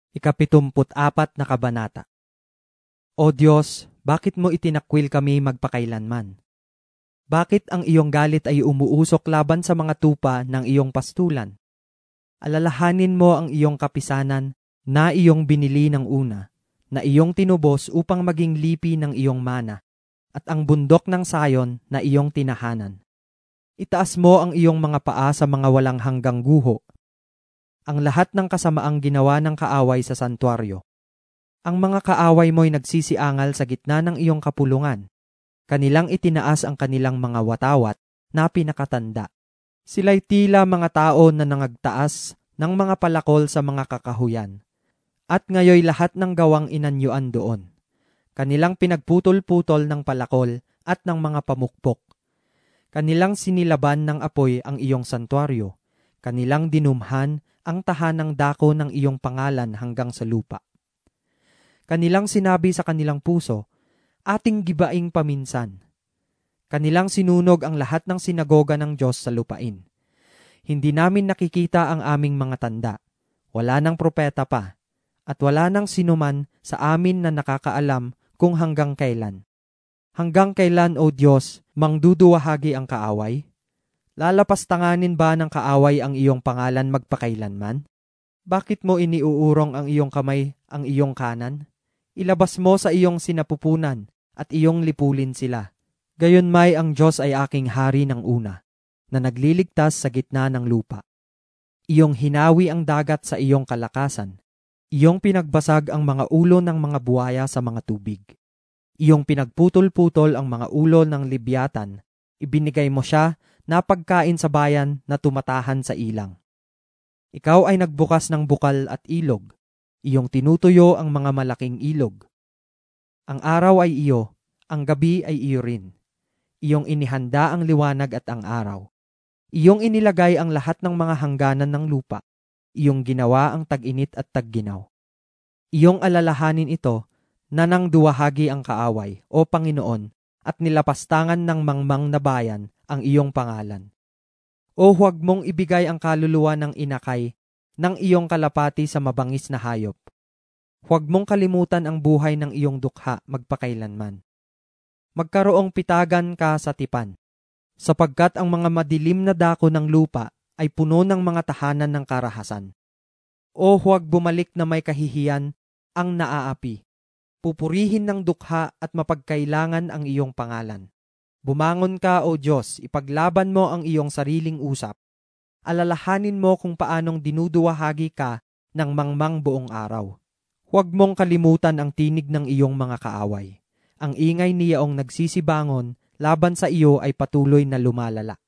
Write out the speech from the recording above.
Ika-74 na kabanata. O Diyos, bakit mo itinakwil kami magpakailanman? Bakit ang iyong galit ay umuusok laban sa mga tupa ng iyong pastulan? Alalahanin mo ang iyong kapisanan na iyong binili ng una, na iyong tinubos upang maging lipi ng iyong mana, at ang bundok ng Sayon na iyong tinahanan. Itaas mo ang iyong mga paa sa mga walang hanggang guho, ang lahat ng kasamaang ginawa ng kaaway sa santuaryo. Ang mga kaaway mo'y nagsisiangal sa gitna ng iyong kapulungan. Kanilang itinaas ang kanilang mga watawat na pinakatanda. Sila'y tila mga tao na nangagtaas ng mga palakol sa mga kakahuyan. At ngayoy lahat ng gawang inanyuan doon. Kanilang pinagputol-putol ng palakol at ng mga pamukpok. Kanilang sinilaban ng apoy ang iyong santuaryo. Kanilang dinumhan ang tahanang dako ng iyong pangalan hanggang sa lupa. Kanilang sinabi sa kanilang puso, ating gibaing paminsan. Kanilang sinunog ang lahat ng sinagoga ng Diyos sa lupain. Hindi namin nakikita ang aming mga tanda. Wala nang propeta pa. At wala nang sinuman sa amin na nakakaalam kung hanggang kailan. Hanggang kailan, O Diyos, mangduduwahagi ang kaaway? Lalapastanganin ba ng kaaway ang iyong pangalan magpakailanman? Bakit mo iniuurong ang iyong kamay ang iyong kanan? Ilabas mo sa iyong sinapupunan at iyong lipulin sila. Gayunmay ang Diyos ay aking hari ng una, na nagliligtas sa gitna ng lupa. Iyong hinawi ang dagat sa iyong kalakasan. Iyong pinagbasag ang mga ulo ng mga buhaya sa mga tubig. Iyong pinagputol-putol ang mga ulo ng libyatan. Ibinigay mo siya na pagkain sa bayan na tumatahan sa ilang. Ikaw ay nagbukas ng bukal at ilog. Iyong tinutuyo ang mga malaking ilog. Ang araw ay iyo, ang gabi ay iyo rin. Iyong inihanda ang liwanag at ang araw. Iyong inilagay ang lahat ng mga hangganan ng lupa. Iyong ginawa ang tag-init at tag-ginaw. Iyong alalahanin ito na nang duwahagi ang kaaway, O Panginoon, at nilapastangan ng mangmang na bayan ang iyong pangalan. O huwag mong ibigay ang kaluluwa ng inakay ng iyong kalapati sa mabangis na hayop. Huwag mong kalimutan ang buhay ng iyong dukha magpakailanman. Magkaroong pitagan ka sa tipan, sapagkat ang mga madilim na dako ng lupa ay puno ng mga tahanan ng karahasan. O huwag bumalik na may kahihiyan ang naaapi. Pupurihin ng dukha at mapagkailangan ang iyong pangalan. Bumangon ka, O Diyos, ipaglaban mo ang iyong sariling usap. Alalahanin mo kung paanong dinuduwahagi ka ng mangmang buong araw. Huwag mong kalimutan ang tinig ng iyong mga kaaway. Ang ingay niyaong nagsisibangon laban sa iyo ay patuloy na lumalala.